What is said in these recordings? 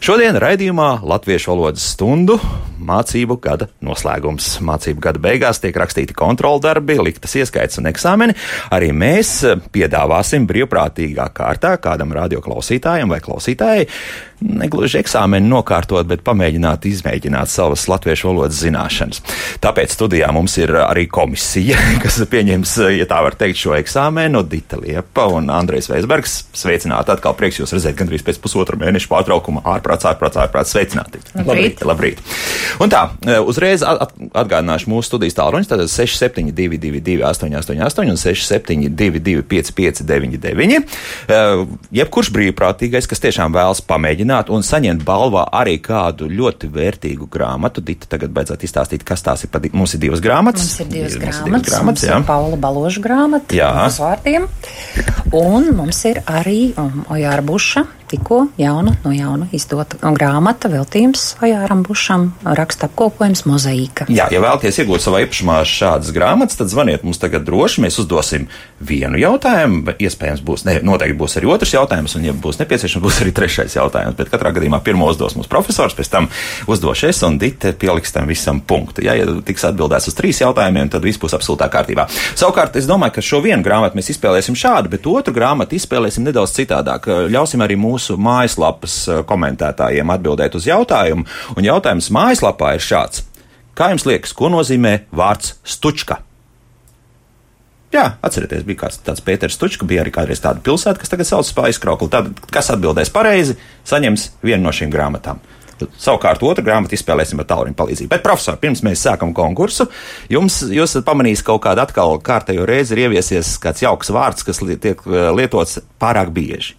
Šodien raidījumā Latviešu valodas stundu mācību gada noslēgums. Mācību gada beigās tiek rakstīti kontroldarbi, liktas ieskaits un eksāmeni. Arī mēs piedāvāsim brīvprātīgā kārtā kādam radioklausītājam vai klausītājai negluži eksāmeni nokārtot, bet izmēģināt savas latviešu valodas zināšanas. Tāpēc studijā mums ir arī komisija, kas pieņems, ja tā var teikt, šo eksāmenu. Dita Liepa un Andrejs Veisbergs. Sveicināti atkal, prieks jūs redzēt gandrīz pēc pusotra mēneša pārtraukuma. Ārprāts, sveicināti. Labrīt. Un tā, uzreiz atgādināšu mūsu studijas tālruņus, tātad 6722 888 un 6722 559. Jebkurš brīvprātīgais, kas tiešām vēlas pamēģināt un saņemt balvā arī kādu ļoti vērtīgu grāmatu. Dita tagad beidzot izstāstīt, kas tās ir. Mums ir divas grāmatas. Mums ir divas grāmatas. Mums ir Paula Baloža grāmata uz vārdiem. Un mums ir arī Ojāra Buša tikko no jauna izdota grāmata, veltījums Ojāram Bušam, raksta apkopojums Mozaīka. Jā, ja vēlaties iegūt savā īpašumā šādas grāmatas, tad zvaniet mums tagad droši. Mēs uzdosim vienu jautājumu, iespējams noteikti būs arī otrs jautājums, un ja būs nepieciešams, būs arī trešais jautājums. Bet katrā gadījumā pirmo uzdos mums profesors, pēc tam uzdošu es, un Dita pieliks tam visam punktu. Ja tiks atbildēts uz 3 jautājumiem, tad viss būs absolūtā kārtībā. Savukārt, es domāju, ka šo vienu grāmatu mēs izspēlēsim šādu, bet otru grāmatu izspēlēsim nedaudz citādāk. Ļausim arī mūsu mājaslapas komentētājiem atbildēt uz jautājumu, un jautājums mājaslapā ir šāds. Kā jums liekas, ko nozīmē vārds stučka? Jā, atcerieties, bija kāds tāds Pēters Stučka, bija arī kādreiz tāda pilsēta, kas tagad saucas pa aizkraukli. Tad, kas atbildēs pareizi, saņems vienu no šīm grāmatām. Savukārt otru grāmatu izspēlēsim ar tālruņa palīdzību. Bet, profesor, pirms mēs sākam konkursu, jūs esat pamanījis kaut kādu atkal kārtējo reizi ir ieviesies kāds jauks vārds, kas tiek lietots pārāk bieži.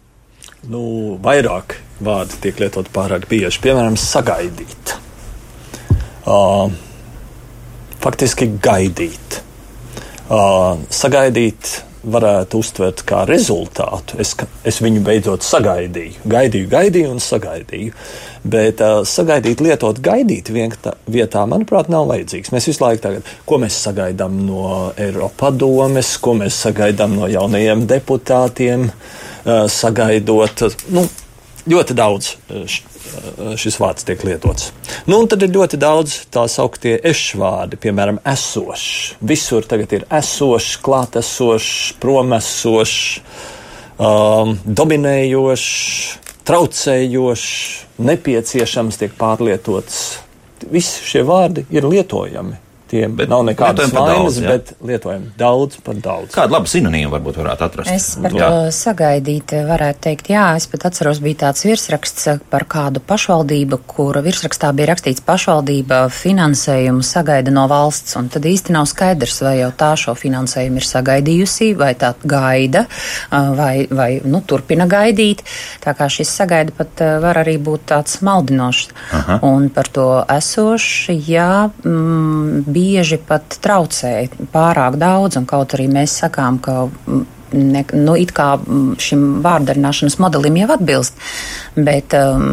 Vairāk vārdi tiek lietot pārāk bieži. Piemēram, sagaidīt. Faktiski gaidīt. Sagaidīt varētu uztvert kā rezultātu. Es viņu beidzot sagaidīju. Gaidīju un sagaidīju. Bet sagaidīt, lietot gaidīt vietā, manuprāt, nav vajadzīgs. Mēs visu laiku tagad, ko mēs sagaidām no Eiropadomes, ko mēs sagaidām no jaunajiem deputātiem, sagaidot, ļoti daudz šis vārds tiek lietots. Un tad ir ļoti daudz tā sauktie ešvārdi, piemēram, esošs. Visur tagad ir esošs, klātesošs, promesošs, dominējošs, traucējošs, nepieciešams tiek pārlietots. Visi šie vārdi ir lietojami. Tiem nav nekādas vainas, bet lietojam daudz par daudz. Kādu labu sinonīmu varbūt varētu atrast? Es par to sagaidīt varētu teikt, jā, es pat atceros, bija tāds virsraksts par kādu pašvaldību, kura virsrakstā bija rakstīts pašvaldība finansējumu sagaida no valsts, un tad īsti nav skaidrs, vai jau tā šo finansējumu ir sagaidījusi, vai tā gaida, vai turpina gaidīt. Tā kā šis sagaida pat var arī būt tāds maldinošs. Aha. Un par to esoši, jā, bieži pat traucēja pārāk daudz, un kaut arī mēs sakām, ka it kā šim vārdarināšanas modelim jau atbilst, bet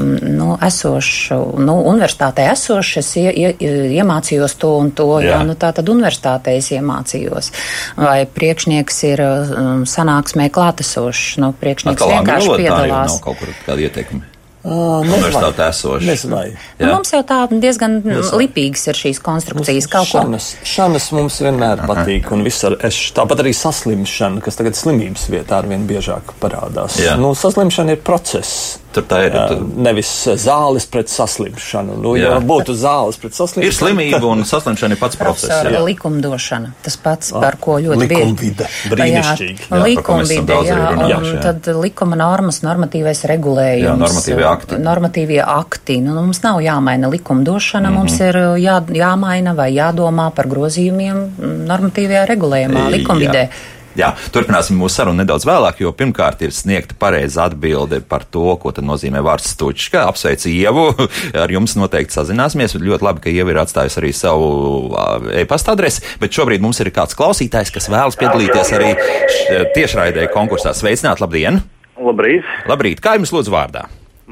universitātē esoši es iemācījos to un to, tā tad universitātē es iemācījos. Vai priekšnieks ir sanāksmē klātesošs, priekšnieks vienkārši piedalās. Nav kaut kur kāda ieteikuma. Universitāte esoši. Mums jau tā diezgan lipīgas ir šīs konstrukcijas. Šanas mums vienmēr patīk, un viss ar ešu. Tāpat arī saslimšana, kas tagad slimības vietā arvien biežāk parādās. Saslimšana ir process. Tur tā ir. Nevis zāles pret saslimšanu. Ja būtu zāles pret saslimšanu. Ir slimība un saslimšana ir pats process. Likumdošana. Tas pats, par ko ļoti bieži. Likumvide. Brīnišķīgi. Likumvide, un tad likuma normas, normatīvais regulējums. Normatīvie akti. Mums nav jāmaina likumdošana, mums ir jāmaina vai jādomā par grozījumiem normatīvajā regulējumā, likumvidē. Jā, turpināsim mūsu sarunu nedaudz vēlāk, jo pirmkārt ir sniegta pareiza atbilde par to, ko tad nozīmē vārds stučka. Apsveicu Ievu, ar jums noteikti sazināsimies. Ļoti labi, ka Ieva ir atstājusi arī savu e-pasta adresi, bet šobrīd mums ir kāds klausītājs, kas vēlas piedalīties arī tiešraidē konkursā. Sveicināt, labdien! Labrīt! Labrīt! Kā jums lūdzu vārdā?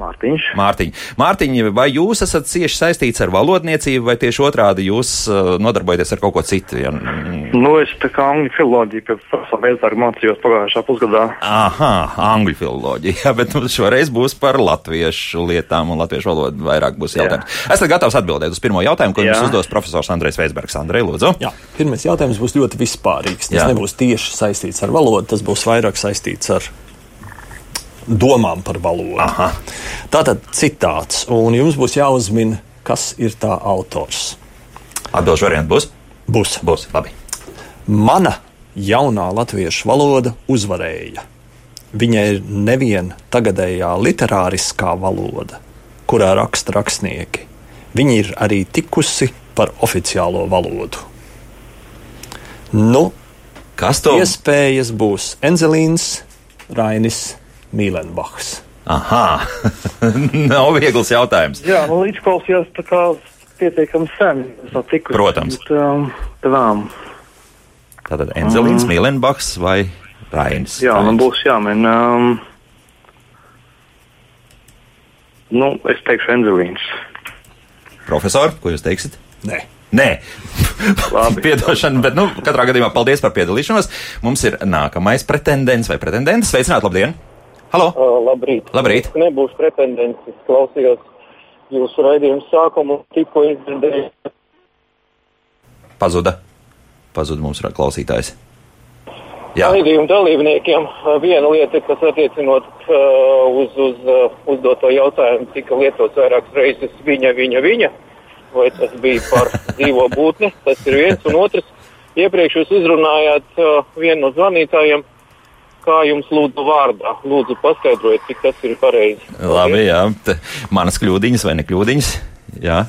Mārtiņ, vai jūs esat cieši saistīts ar valodniecību, vai tieši otrādi jūs nodarbojaties ar kaut ko citu? Ja? Es tā kā angļu filoloģiju pie profesora Veizberga mācījos pagājušā pusgadā. Aha, angļu filoloģija, jā, bet šoreiz būs par latviešu lietām un latviešu valodu vairāk būs jautājums. Esat gatavs atbildēt uz pirmo jautājumu, ko jums uzdos profesors Andrejs Veizbergs. Andrej, lūdzu. Jā, pirmais jautājums būs ļoti vispārīgs. Tas nebūs tieši saistīts ar valodu, tas būs vairāk saistīts ar domām par valodu. Aha. Tātad citāts, un jums būs jāuzmina, kas ir tā autors. Atbilžu varianti būs? Būs, labi. Mana jaunā latviešu valoda uzvarēja. Viņa ir nevien tagadējā literāriskā valoda, kurā raksta rakstnieki. Viņa ir arī tikusi par oficiālo valodu. Kas to? Iespējas būs Enzelīns, Rainis, Mīlenbachs. Aha, nav viegls jautājums. Jā, līdzklausījās tā kā pietiekami sen. Protams. Tātad Enzelīns, Mīlenbachs vai Rainis? Jā, man būs jāmin. Es teikšu Enzelīns. Profesor, ko jūs teiksit? Nē. Piedošana, bet katrā gadījumā paldies par piedalīšanos. Mums ir nākamais pretendents vai pretendente. Sveicināt, labdien! Halo! Labrīt! Nebūs pretendents, es klausījos jūsu raidījumu sākumu, tikko izdzirdēju. Pazuda mums klausītājs. Jā. Raidījumu dalībniekiem viena lieta, kas attiecinot uz uzdoto jautājumu, tika lietots vairākas reizes viņa, vai tas bija par dzīvo būtni, tas ir viens, un otrs, iepriekš jūs uzrunājāt vienu no zvanītājiem, kā jums lūdzu vārdā. Lūdzu paskaidrojiet, cik tas ir pareizi. Labi, jā. Manas kļūdiņas vai nekļūdiņas? Jā.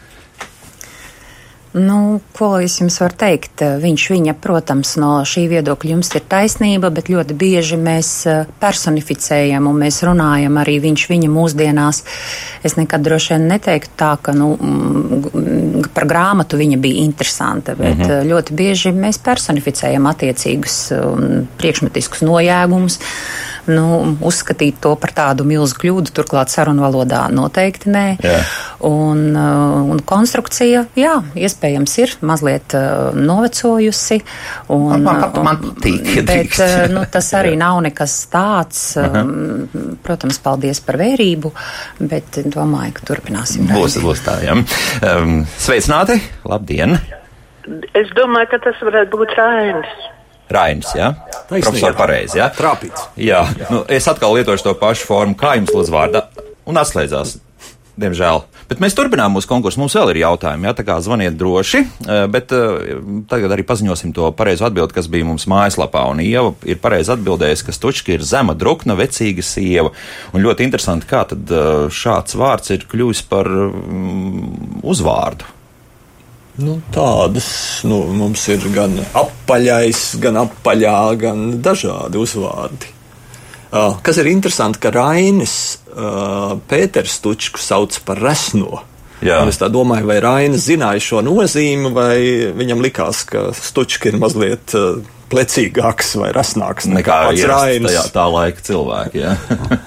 Ko es jums varu teikt? Viņa, protams, no šī viedokļa jums ir taisnība, bet ļoti bieži mēs personificējam un mēs runājam arī viņa mūsdienās. Es nekad droši vien neteiktu tā, ka par grāmatu viņa bija interesanta, bet ļoti bieži mēs personificējam attiecīgus priekšmetiskus nojēgumus. Uzskatīt to par tādu milzu kļūdu, turklāt sarunvalodā noteikti nē. Jā. Un konstrukcija, jā, iespējams ir mazliet novecojusi. Man patīk. Bet tas arī nav nekas tāds. Protams, paldies par vērību, bet domāju, ka turpināsim. Būs tā, jā. Sveicināti, labdien! Es domāju, ka tas varētu būt Rainis, jā? Profesor, pareizi, jā? Trāpīts. Jā, es atkal lietošu to pašu formu, kā jums lūdzu vārdā, un atslēdzās, diemžēl. Bet mēs turpinām mūsu konkursu, mums vēl ir jautājumi, jā, tā kā zvaniet droši, bet tagad arī paziņosim to pareizo atbildi, kas bija mums mājaslapā, un Ieva ir pareizi atbildējusi, ka Stučka ir zema drukna, vecīga sieva, un ļoti interesanti, kā tad šāds vārds ir kļuvis par uzvārdu. Tādas, mums ir gan apaļais, gan apaļā, gan dažādi uzvārdi. Kas ir interesanti, ka Rainis Pēters Stučku sauc par resno. Jā. Un es tā domāju, vai Rainis zināja šo nozīmi, vai viņam likās, ka Stučka ir mazliet plecīgāks vai resnāks nekā pats Rainis. Tā laika cilvēki, jā.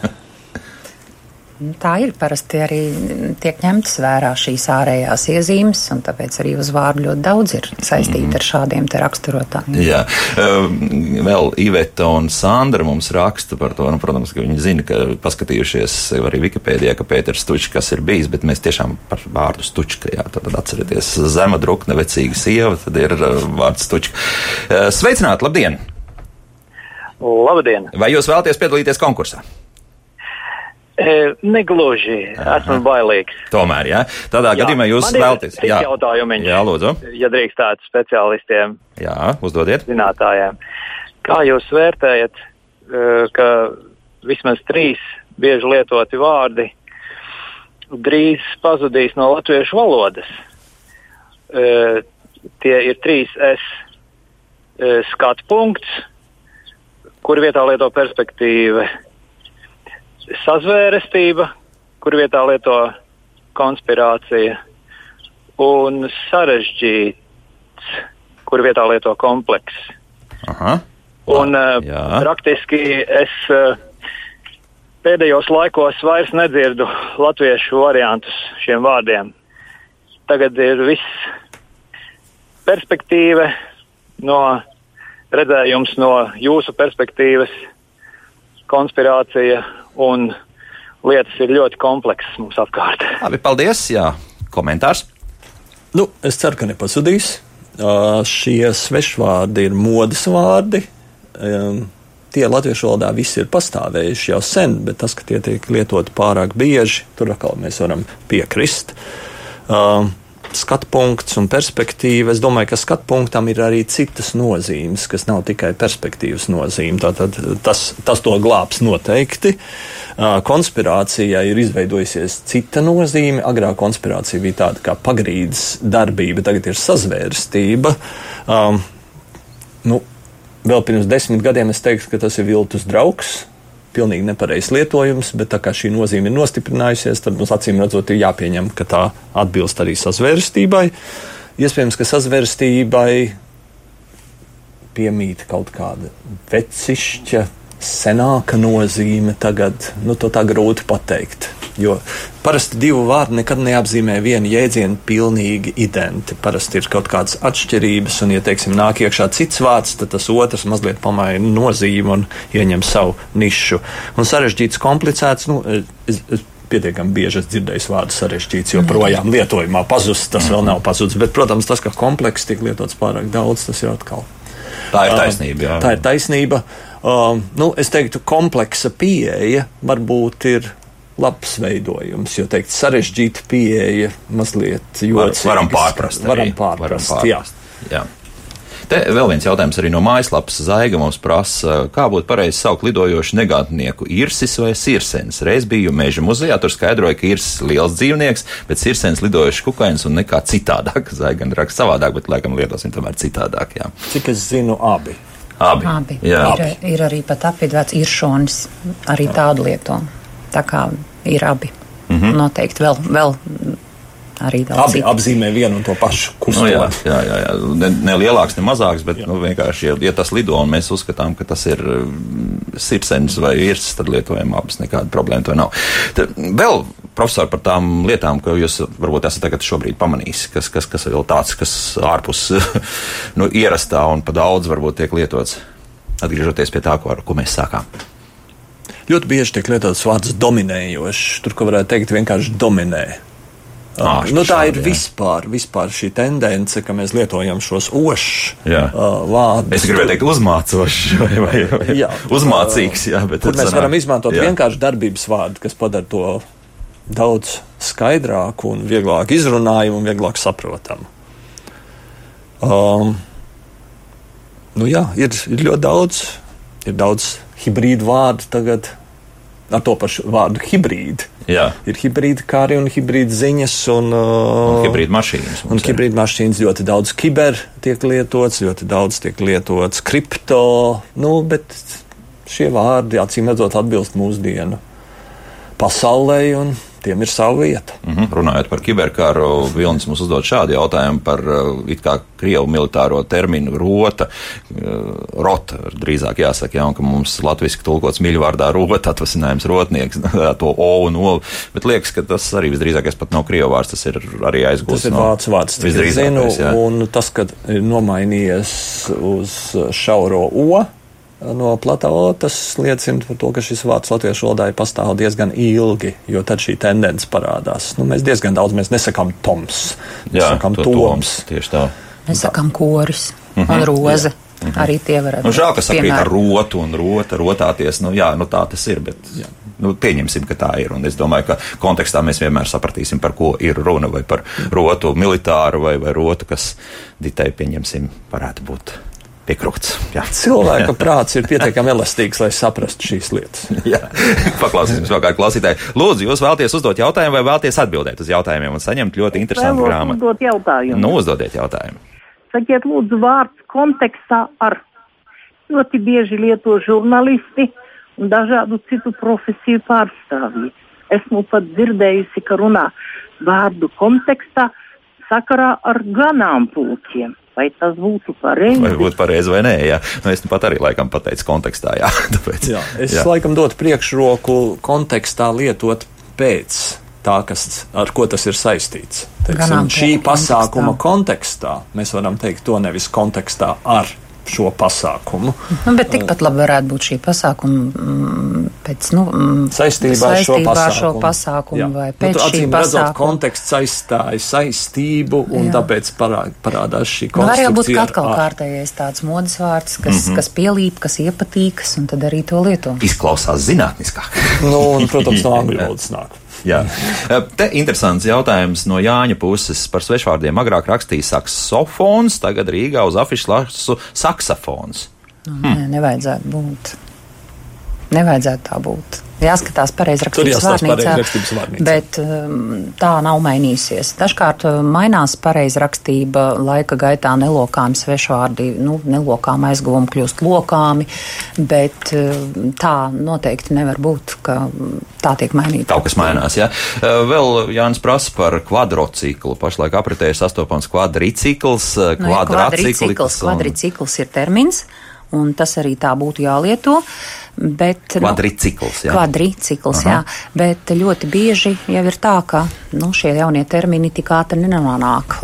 Tā ir, parasti arī tiek ņemtas vērā šīs ārējās iezīmes, un tāpēc arī uz vārdu ļoti daudz ir saistīti ar šādiem te raksturotājiem. Jā, vēl Iveta un Sandra mums raksta par to, protams, ka viņi zina, ka paskatījušies arī Wikipēdijā, ka Pēters Stučka, kas ir bijis, bet mēs tiešām par vārdu Stučka, jā, tad atcerieties, zema drukne, vecīga sieva, tad ir vārds Stučka. Sveicināti, labdien! Labdien! Vai jūs vēlaties piedalīties konkursā? Negluži, esmu bailīgs. Tomēr, jā. Tādā gadījumā jūs vēlaties. Jā, jautājumiņš. Jā, lūdzu. Ja drīkstētu speciālistiem. Jā, uzdodiet. Zinātājiem. Kā jūs vērtējat, ka vismaz 3 bieži lietoti vārdi drīz pazudīs no latviešu valodas? Tie ir 3S skatpunkts, kur vietā lieto perspektīva. Sazvērestība, kur vietā lieto konspirācija, un sarežģīts, kur vietā lieto kompleks. Aha. Un praktiski es pēdējos laikos vairs nedzirdu latviešu variantus šiem vārdiem. Tagad ir viss perspektīva, redzējums no jūsu perspektīvas, konspirācija un lietas ir ļoti kompleksas mums apkārt. Labi, paldies, jā. Komentārs? Es ceru, ka nepazudīs. Šie svešvārdi ir modes vārdi. Tie latviešu valodā visi ir pastāvējuši jau sen, bet tas, ka tie tiek lietoti pārāk bieži, tur atkal mēs varam piekrist. Skatpunkts un perspektīva. Es domāju, ka skatpunktam ir arī citas nozīmes, kas nav tikai perspektīvas nozīme. Tātad tas to glābs noteikti. Konspirācijai ir izveidojusies cita nozīme. Agrāk konspirācija bija tāda kā pagrīdes darbība, tagad ir sazvērstība. Vēl pirms 10 gadiem es teiktu, ka tas ir viltus draugs. Pilnīgi nepareizs lietojums, bet tā kā šī nozīme ir nostiprinājusies, tad mums acīm redzot ir jāpieņem, ka tā atbilst arī sazvērstībai. Iespējams, ka sazvērstībai piemīt kaut kāda vecišķa, senāka nozīme tagad, to tā grūti pateikt. Jo parasti divu vārdu nekad neapzīmē vienu jēdzienu pilnīgi identi. Parasti ir kaut kādas atšķirības, un, ja, teiksim, nāk iekšā cits vārds, tad tas otrs mazliet pamaina nozīmi un ieņem savu nišu. Un sarežģīts, komplicēts, es pietiekami bieži esmu dzirdējis vārdu sarežģīts, jo projām lietojumā pazust, tas vēl nav pazudis. Bet, protams, tas, ka komplekss tiek lietots pārāk daudz, tas ir atkal. Tā ir taisnība, jā. Tā ir taisnība. Es teiktu, kompleksa pieeja varbūt ir labs veidojums, jo teikt sarežģīta pieeja mazliet jocīgas. Varam pārprast. Jā. Te vēl viens jautājums arī no mājaslapas. Zaiga mums prasa, kā būtu pareizi saukt lidojošu negantnieku, irsis vai sirsens. Reiz biju Meža muzejā, tur skaidroja, ka irsis liels dzīvnieks, bet sirsens lidojošs kukainis un nekā citādāk. Zaiga raksta savādāk, bet laikam lietosim tomēr citādāk, jā. Cik es zinu, abi. Ir arī pat apvidvēts iršonis, arī tādu lieto. Tā kā ir abi. Noteikti vēl arī daudz. Abi apzīmē vienu un to pašu kustību. Jā. Ne lielāks, ne mazāks, bet vienkārši, ja tas lido un mēs uzskatām, ka tas ir sirsens vai irsis, tad lietojam abas, nekāda problēma to nav. Tad vēl, profesor, par tām lietām, ko jūs varbūt esat tagad šobrīd pamanījis, kas vēl tāds, kas ārpus ierastā un pa daudz varbūt tiek lietots, atgriežoties pie tā, ko mēs sākām. Ļoti bieži tiek lietots vārds dominējošs. Tur, ko varētu teikt, vienkārši dominē. Tā ir vispār šī tendence, ka mēs lietojam šos vārdus. Es gribēju teikt uzmācošs vai uzmācīgs. Kur mēs varam izmantot vienkārši darbības vārdu, kas padara to daudz skaidrāku un vieglāk izrunājumu un vieglāk saprotamu. Ir ļoti daudz. Ir daudz hibrīdu vārdu tagad ar to pašu vārdu hibrīdi. Jā. Ir hibrīda kari un hibrīda ziņas un hibrīda mašīnas. Un hibrīda mašīnas ļoti daudz kiber tiek lietots, ļoti daudz tiek lietots kripto, bet šie vārdi acīm redzot atbilst mūsdienu pasaulē un tiem ir sava vieta. Runājot par kiberkaru, Vilnis mums uzdod šādu jautājumu par it kā Krievu militāro terminu rota, drīzāk jāsaka, un ka mums latviski tulkots mīļvārdā rota, atvasinājums rotnieks, to o un o, bet liekas, ka tas arī visdrīzākais pat nav Krievu vārds, tas ir arī aizgūts. Tas ir vācu vārds, un tas, kad ir nomainījies uz šauro o, no Platao, tas liecina par to, ka šis vārds latviešu valodā pastāv diezgan ilgi, jo tad šī tendence parādās. Mēs diezgan daudz, mēs nesakām toms, nesakām toms. Tieši tā. Nesakām koris un roze. Arī tie varētu būt. Žēl, ka sakrīt ar rotu un rotāties, tā tas ir, bet pieņemsim, ka tā ir. Un es domāju, ka kontekstā mēs vienmēr sapratīsim, par ko ir runa, vai par rotu militāru vai rotu, kas ditei, pieņemsim, varētu būt piekrukts. Jā. Cilvēka prāts ir pietiekami elastīgs, lai saprastu šīs lietas. Jā. Paklausīsimies vēl kādu klausītāju. Lūdzu, jūs vēlaties uzdot jautājumu vai vēlaties atbildēt uz jautājumiem un saņemt ļoti interesantu grāmatu? Uzdot jautājumu. Uzdodiet jautājumu. Sakiet, lūdzu, vārds kontekstā ar. Ļoti bieži lieto žurnālisti un dažādu citu profesiju pārstāvji. Esmu pat dzirdējusi, ka runā vārdu kontekstā sakarā ar ganāmpulkiem. Vai tas būtu pareizi? Vai būtu pareizi vai nē, jā. Nu, es pat arī laikam pateicu kontekstā, jā. Tāpēc, es laikam dotu priekšroku kontekstā lietot pēc tā, ar ko tas ir saistīts. Teiksim, šī pasākuma kontekstā mēs varam teikt to nevis kontekstā ar šo pasākumu. Bet tikpat labi varētu būt šī pasākuma pēc, saistībā ar šo pasākumu vai pēc šī pasākuma. Konteksts aizstāja saistību un tāpēc parādās šī konstrukcija. Var jau būt atkal kārtējais tāds modes vārds, kas pielīp, kas iepatīkas un tad arī to lieto. Izklausās zinātniskāk. Un, protams, no angļu valodas nāk. Jā. Te interesants jautājums no Jāņa puses par svešvārdiem. Agrāk rakstīja saksofons, tagad Rīgā uz afišu lasu saksafons. Nē, nevajadzētu būt. Nevajadzētu tā būt. Jāskatās pareizrakstības vārnīcā, bet tā nav mainīsies. Dažkārt mainās pareizrakstība laika gaitā, nelokāmi svešvārdi, nelokāmi aizguvumi kļūst lokāmi, bet tā noteikti nevar būt, ka tā tiek mainīta. Kaut kas mainās, jā. Vēl Jānis prasa par kvadrociklu. Pašlaik apritē ir sastopams kvadricikls, kvadricikls ir termins, un tas arī tā būtu jālieto. Bet, kvadricikls, jā. Bet ļoti bieži jau ir tā, ka šie jaunie termini tik ātri nenonāk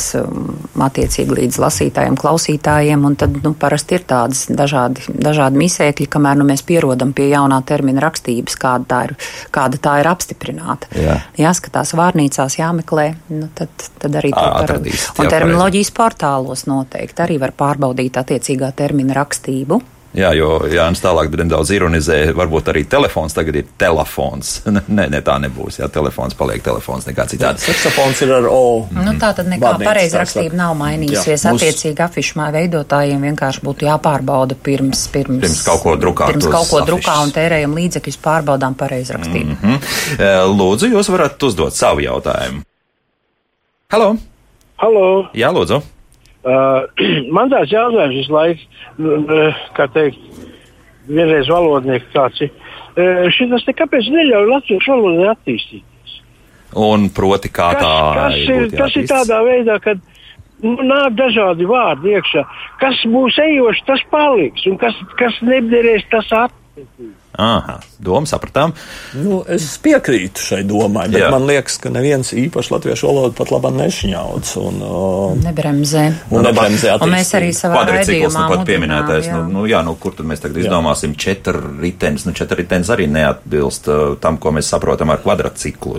līdz lasītājiem, klausītājiem, un tad parasti ir tādas dažādi misēkļi, kamēr mēs pierodam pie jaunā termina rakstības, kāda tā ir apstiprināta. Jā. Jāskatās vārnīcās, jāmeklē, tad arī to atradīs. Un terminoloģijas portālos noteikti arī var pārbaudīt attiecīgā termina rakstību. Jā, jo Jānis tālāk nedaudz ironizē, varbūt arī telefons tagad ir telefons. Nē, tā nebūs, jā, telefons paliek telefons, nekā citādi. Saksofons ir ar O. Tā tad nekā pareizrakstība nav mainījusies. Attiecīgi afišmā veidotājiem vienkārši būtu jāpārbauda pirms kaut ko drukāt. Pirms kaut ko drukā un tērējam līdzekļus pārbaudām pareizrakstību. Lūdzu, jūs varat uzdot savu jautājumu. Halo! Jā, lūdzu. Man tāds jautājums visu laiku, kā teikt, vienreiz valodnieki kāds ir. Šitas te kāpēc neļauj latviešu valodai attīstīties? Un proti kā tas ir tādā veidā, kad nāk dažādi vārdi iekšā. Kas būs ejošs, tas paliks, un kas nederēs, tas attīstīs. Aha, domu sapratām. Es piekrītu šai domai, bet man liekas, ka neviens īpaši latviešu valodu pat labāk nešņauc. Nebremzē. Un mēs arī savā raidījumā pat pieminētais. Kur tad mēs tagad izdomāsim 4 ritenis? 4 ritenis arī neatbilst tam, ko mēs saprotam ar kvadrciklu.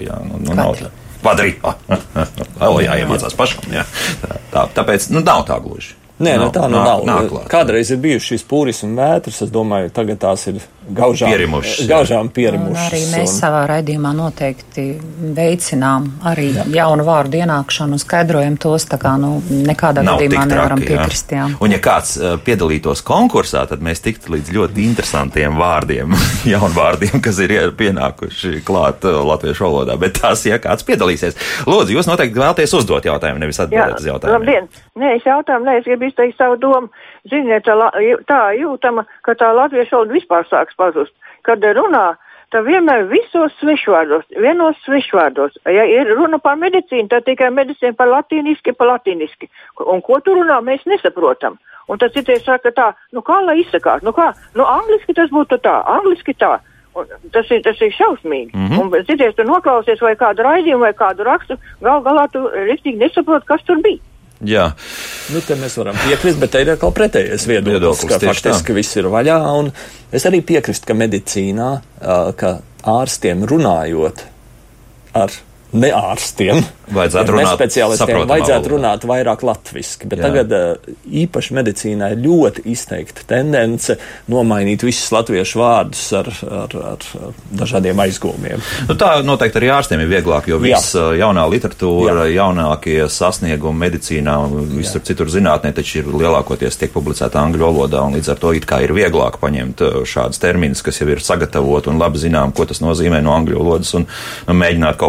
Jāiemācās pašam. Jā. Tāpēc nav tā gluži. Nē, tā nav. Kādreiz ir bijuši šīs pūris un vētras, es domāju, tagad tās ir gaužām pierimušas. Arī mēs savā raidījumā noteikti veicinām arī jaunu vārdu ienākšanu un skaidrojam tos, tā kā nekādā gadījumā nevaram piekrist. Un ja kāds piedalītos konkursā, tad mēs tiktu līdz ļoti interesantiem vārdiem, jaunvārdiem, kas ir pienākuši klāt latviešu valodā, bet tās, ja kāds piedalīsies. Lūdzu, jūs noteikti vēlaties uzdot jautājumu, nevis atbildēt uz jautājumu. Labdien! Es gribu izteikt savu domu. Ziniet, tā jūtama, ka tā latviešu valoda vispār sāks pazust. Kad runā, tad vienmēr vienos svešvārdos. Ja ir runa par medicīnu, tad tikai medicīna par latīniski. Un ko tu runā, mēs nesaprotam. Un tad citie saka tā, kā lai izsakās? Angliski tas būtu tā, angliski tā. Un tas ir šausmīgi. Un cities tu noklausies vai kādu raidījumu vai kādu rakstu, galā tu riktīgi nesaproti, kas tur bija. Jā. Te mēs varam piekrist, bet te ir atkal pretējais viedoklis, ka faktiski viss ir vaļā. Un es arī piekrist, ka medicīnā, ka ārstiem runājot ar neārstiem, nespeciālistiem, vajadzētu runāt vairāk latviski, bet tagad īpaši medicīnā ir ļoti izteikta tendence nomainīt visus latviešu vārdus ar dažādiem aizgūmiem. Tā noteikti arī ārstiem ir vieglāk, jo viss jaunā literatūra, jaunākie sasniegumi medicīnā, visur citur zinātnē, taču ir lielākoties tiek publicēta angļu valodā, un līdz ar to it kā ir vieglāk paņemt šādus terminus, kas jau ir sagatavoti un labi zinām, ko tas nozīmē no angļu valodas, un mēģināt kaut kā to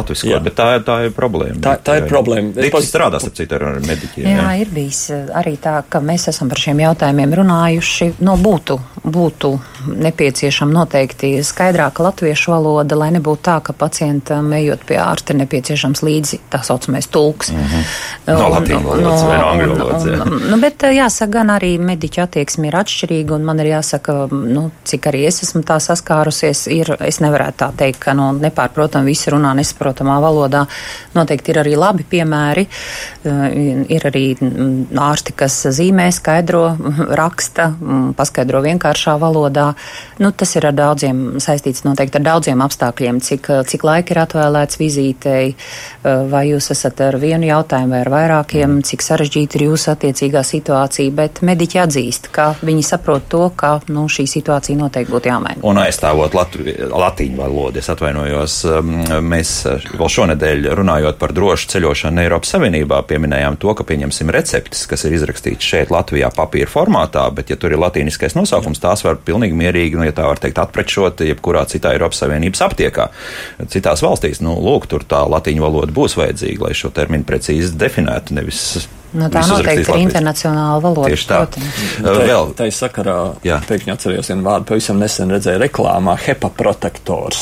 latviskot, bet tā ir problēma. Tā ir problēma. Dītis strādā, starp citu, ar mediķiem. Jā, ir bijis arī tā, ka mēs esam par šiem jautājumiem runājuši. Būtu nepieciešama noteikti skaidrāka latviešu valoda, lai nebūtu tā, ka pacientam ejot pie ārsta ir nepieciešams līdzi tā saucamais tulks. No latīņu valodas vai no angļu valodas. Bet jāsaka, gan arī mediķu attieksme ir atšķirīga, un man ir jāsaka, cik arī es esmu tā saskārusies, es nevarētu tā teikt, ka nepārprotam visi runā nesaprotamā valodā. Noteikti ir arī labi piemēri. Ir arī ārsti, kas zīmē, skaidro, raksta, paskaidro vienkāršā valodā. Tas ir saistīts noteikti ar daudziem apstākļiem, cik laika ir atvēlēts vizītei, vai jūs esat ar vienu jautājumu vai ar vairākiem, cik sarežģīta ir jūsu attiecīgā situācija, bet mediķi atzīst, ka viņi saprot to, ka šī situācija noteikti būtu jāmaina. Un aizstāvot latīņu valodu, es atvainojos, mēs vēl šonedēļ runājot par drošu ceļošanu Eiropas Savienībā pieminējām to, ka pieņemsim receptes, kas ir izrakstīts šeit Latvijā papīra formātā, bet ja tur ir latīniskais nosaukums, tās var pilnīgi mierīgi, ja tā var teikt, atprečot jebkurā citā Eiropas Savienības aptiekā. Citās valstīs, lūk, tur tā latīņu valoda būs vajadzīga, lai šo terminu precīzi definētu, nevis tā noteikti ir internacionāla valoda. Tieši tā. Tā ir sakarā, pēkšņi atcerējos vienu vārdu, pavisam nesen redzēju reklāmā, HEPA protektors.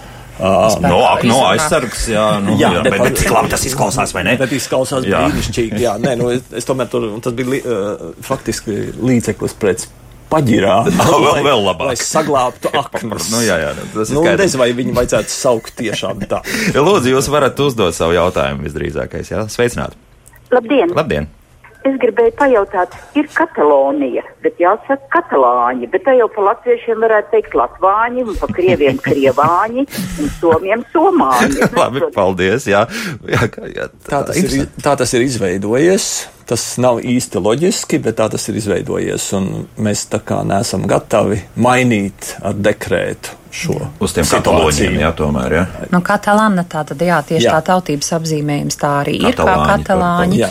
Aizsargs, bet cik labi tas izklausās, vai ne? Bet izklausās brīnišķīgi, es tomēr tas bija faktiski līdzeklis pret paģirām, vēl labāk. Lai saglābtu aknus. Tas ir skaidrs. Vai viņu vajadzētu saukt tiešām tā. Lūdzu, jūs varat uzdot savu jautājumu visdrīzākais, Sveicināti. Labdien! Es gribēju pajautāt, ir Katalonija, bet jāsaka katalāņi, bet tā jau pa latviešiem varētu teikt latvāņi, un pa krieviem krievāņi, un somiem somāņi. Labi, paldies, jā. Tā tas ir izveidojies. Tas nav īsti loģiski, bet tā tas ir izveidojies, un mēs tā kā neesam gatavi mainīt ar dekrētu šo uz tiem katalāņiem, tomēr, Katalāna, tieši tā tautības apzīmējums tā arī ir kā katalāņi,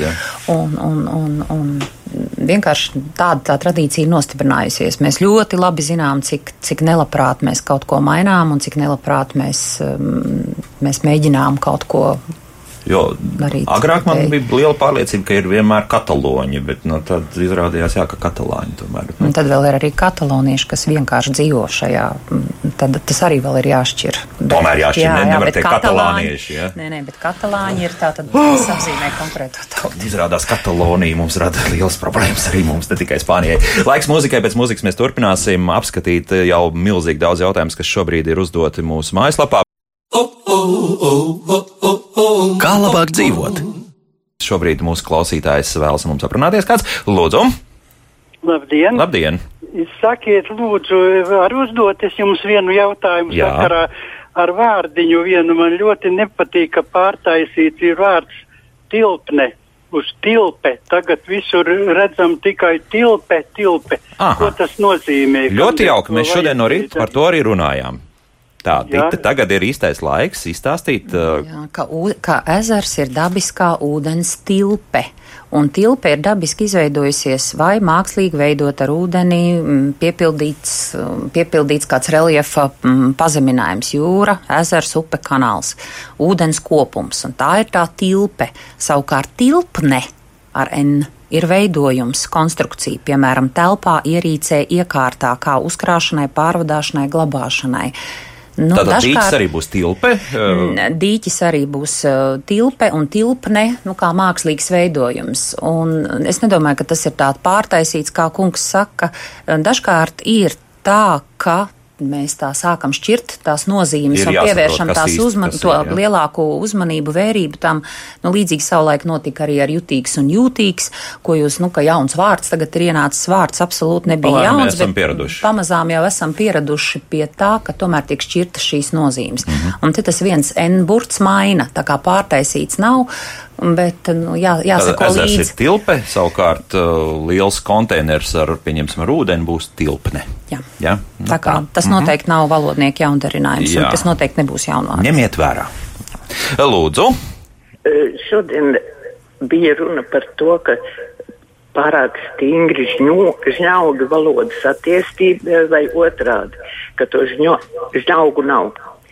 un vienkārši tāda tradīcija ir nostiprinājusies. Mēs ļoti labi zinām, cik nelabprāt mēs kaut ko mainām, un cik nelabprāt mēs mēģinām kaut ko darīt. Agrāk man bija liela pārliecība, ka ir vienmēr kataloņi, bet tad izrādījās, ka katalāņi tomēr. Un tad vēl ir arī katalonieši, kas vienkārši dzīvo šajā, tad tas arī vēl ir jāšķir. Tomēr jāšķir, nevar teikt katalānieši, Nē, bet katalāņi ir tātad apzīmē konkrēto tautu. Izrādās Katalonija mums rada lielas problēmas arī mums, ne tikai Spānijai. Laiks mūzikai, pēc mūzikas mēs turpināsim apskatīt jau milzīgi daudz jautājumus, kas šobrīd ir uzdoti mūsu mājaslapā. Kā labāk dzīvot? Šobrīd mūsu klausītājs vēlas mums aprunāties kāds. Lūdzu! Labdien! Sakiet, lūdzu, var uzdot es jums vienu jautājumu sakarā ar vārdiņu vienu. Man ļoti nepatīk, ka pārtaisīts ir vārds tilpne uz tilpe. Tagad visur redzam tikai tilpe. Aha. Ko tas nozīmē? Ļoti jauki, mēs šodien no rīta par to arī runājām. Tagad ir īstais laiks izstāstīt. Ka ezers ir dabiskā ūdens tilpe, un tilpe ir dabiski izveidojusies vai mākslīgi veidot ar ūdeni, piepildīts kāds reliefa pazeminājums, jūra, ezers, upe, kanāls, ūdens kopums, un tā ir tā tilpe. Savukārt tilpne ar N ir veidojums, konstrukcija, piemēram, telpā, ierīcē, iekārtā, kā uzkrāšanai, pārvadāšanai, glabāšanai. Tātad dīķis arī būs tilpe? Dīķis arī būs tilpe un tilpne, kā mākslīgs veidojums. Un es nedomāju, ka tas ir tāds pārtaisīts, kā kungs saka. Dažkārt ir tā, ka mēs tā sākam šķirt tās nozīmes un pievēršam to lielāko uzmanību, vērību tam. Līdzīgi savulaik notika arī ar jutīgs un jūtīgs, ko jūs, ka jauns vārds, tagad ir ienācis vārds, absolūti nebija jauns, bet pamazām jau esam pieraduši pie tā, ka tomēr tiek šķirtas šīs nozīmes. Un te tas viens N-burts maina, tā kā pārtaisīts nav, bet jāsako līdzi. Ezers ir tilpe, savukārt liels konteiners ar, pieņemsim, ar ūdeni būs tilpne. Jā. Tā kā tas noteikti nav valodnieku jaundarinājums, un tas noteikti nebūs jaunvārds. Ņemiet vērā. Lūdzu. Šodien bija runa par to, ka pārāk stingri žņauga valodas attīstība vai otrādi, ka to žņaugu nav.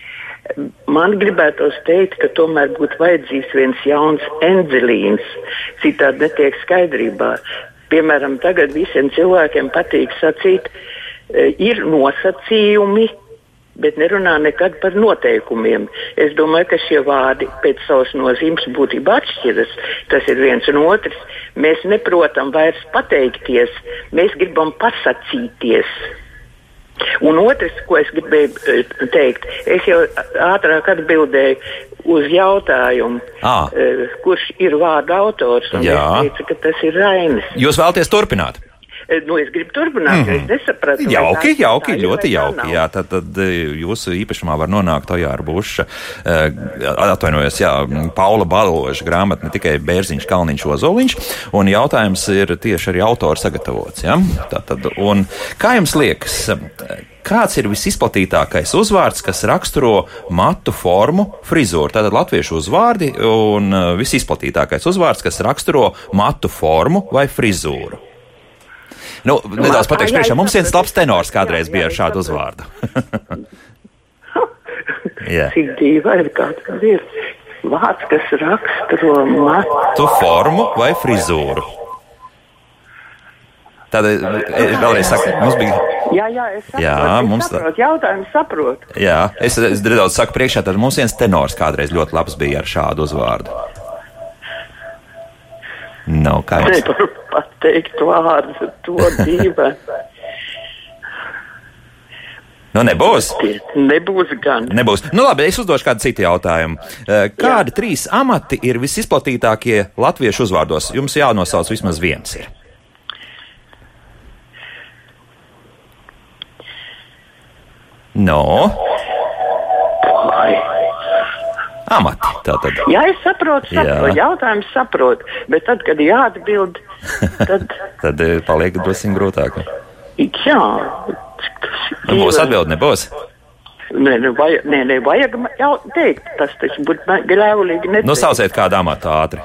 Man gribētos teikt, ka tomēr būtu vajadzīgs viens jauns enzelīns, citādi netiek skaidrībā. Piemēram, tagad visiem cilvēkiem patīk sacīt, ir nosacījumi, bet nerunā nekad par noteikumiem. Es domāju, ka šie vārdi pēc savas nozīmes būtībā atšķiras. Tas ir viens un otrs. Mēs neprotam vairs pateikties, mēs gribam pasacīties. Un otrs, ko es gribēju teikt, es jau ātrāk atbildēju uz jautājumu, kurš ir vārda autors, un es teicu, ka tas ir Rainis. Jūs vēlaties turpināt? Nu, es gribu turpināt, jo es nesapratu. Jauki, ļoti jauki. Jā, tad jūsu īpašumā var nonākt Ojāra Buša, Paula Baloža grāmata, ne tikai Bērziņš, Kalniņš, Ozoliņš, un jautājums ir tieši arī autora sagatavots. Ja? Un kā jums liekas, kāds ir visizplatītākais uzvārds, kas raksturo matu formu frizūru? Tātad latviešu uzvārdi un visizplatītākais uzvārds, kas raksturo matu formu vai frizūru? Nu, nedaudz pateikšu priekšā, mums viens labs tenors kādreiz bija ar šādu uzvārdu. Cik dīvaini kāds ir vārds, kas raksturo matu formu vai frizūru? Tad vēlreiz saku, mums bija... Jā, es saprotu, jautājumu saprotu. Jā, es nedaudz saku priekšā, tad mums viens tenors kādreiz ļoti labs bija ar šādu uzvārdu. Nav kā jums. Nevaru pateikt vārdu, to dīvaini. Nu, nebūs? Nebūs gan. Nebūs. Nu, labi, es uzdošu kādu citu jautājumu. Kādi 3 amati ir visizplatītākie latviešu uzvārdos? Jums jānosauc vismaz viens ir. No. Amati, tātad. Jā, es saprotu, jautājums saprotu, bet tad, kad jāatbild, tad... tad paliek drusku grūtāk. Jā. Būs atbildi, nebūs? Nevajag jau teikt, tas taču būtu gļēvulīgi neteikt. Nu, sauciet kādu amatu ātri.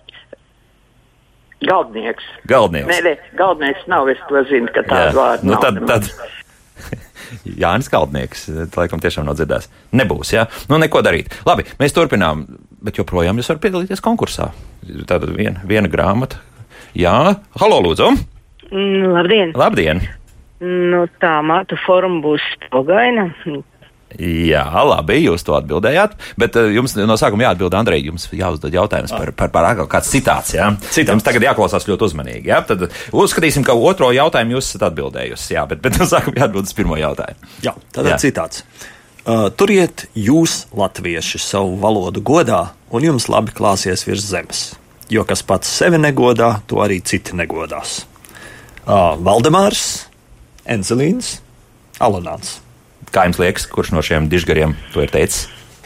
Galdnieks. Galdnieks. Galdnieks nav, es to zinu, ka tādu vārdu nav. Nu, tad... Jānis Galdnieks, laikam tiešām nav dzirdēts. Nebūs, jā? Nu, neko darīt. Labi, mēs turpinām, bet joprojām jūs varat piedalīties konkursā. Tātad viena grāmata. Jā, halo, lūdzu. Labdien. Labdien. Nu, tā matu forma būs spogaina. Jā, labi, jūs to atbildējāt, bet jums no sākuma jāatbild, Andrej, jums jāuzdod jautājums par kāds citāts, jā? Jums tagad jāklausās ļoti uzmanīgi, jā? Tad uzskatīsim, ka otro jautājumu jūs esat atbildējusi, jā, bet no sākuma jāatbild uz pirmo jautājumu. Jā, tad citāts. Turiet jūs, latvieši, savu valodu godā, un jums labi klāsies virs zemes, jo kas pats sevi negodā, to arī citi negodās. Valdemārs, Enzelīns, Alonāns. Kā jums liekas, kurš no šiem dižgariem to ir teicis?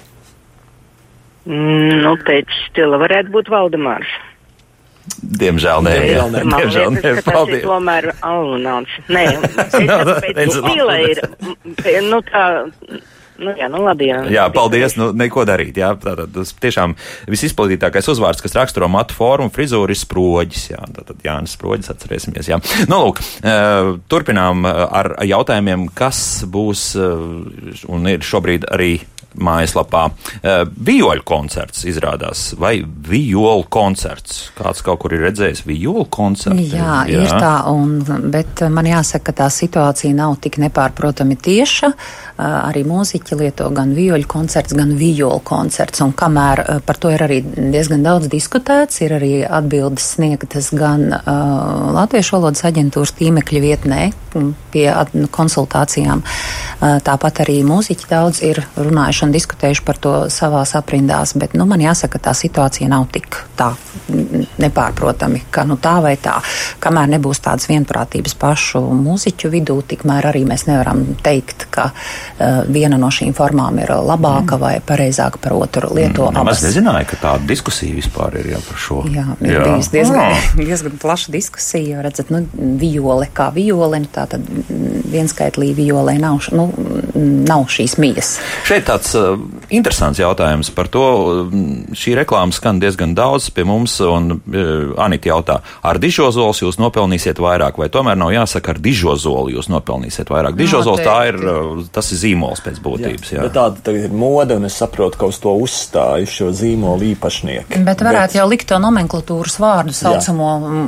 Nu, pēc stila varētu būt Valdemārs. Diemžēl nē. Man liekas, ka tas ir tomēr Alunāns. Nē, pēc stila ir, nu tā... Nu labi, jā. Jā, paldies, neko darīt, jā. Tātad tiešām visizplatītākais uzvārds, kas raksturo matu formu, frizūru, ir Sproģis, jā. Tātad Jānis Sproģis, atcerēsimies, jā. Nu, lūk, turpinām ar jautājumiem, kas būs un ir šobrīd arī mājaslapā. Vijoļu koncerts izrādās, vai vijolu koncerts? Kāds kaut kur ir redzējis vijolu koncertu? Jā, ir tā, bet man jāsaka, ka tā situācija nav tik nepārprotami tieša. Arī mūziķi lieto gan vijolu koncerts, gan vijolu koncerts, un kamēr par to ir arī diezgan daudz diskutēts, ir arī atbildes sniegtas gan Latviešu valodas aģentūras tīmekļa vietnē pie konsultācijām. Tāpat arī mūziķi daudz ir runājuši un diskutējuši par to savās aprindās, bet man jāsaka, ka tā situācija nav tik tā nepārprotami, ka tā vai tā. Kamēr nebūs tādas vienprātības pašu mūziķu vidū, tikmēr arī mēs nevaram teikt, ka viena no šīm formām ir labāka vai pareizāka par otru, lieto abas. Es nezināju, ka tāda diskusija vispār ir par šo. Jā, ir diezgan plaša diskusija, jo redzat, vijole kā vijole, tā tad vienskaitlī vijolē nav šīs mijas. Šeit tāds interesants jautājums par to. Šī reklāma skan diezgan daudz pie mums, un Anita jautā, ar dižozols jūs nopelnīsiet vairāk, vai tomēr nav jāsaka, ar dižozolu jūs nopelnīsiet vairāk? Dižozols tas ir zīmols pēc būtības. Jā. Bet tāda tagad ir moda, un es saprotu, ka uz to uzstāju šo zīmolu īpašnieki. Bet varētu jau likt to nomenklatūras vārdu saucamo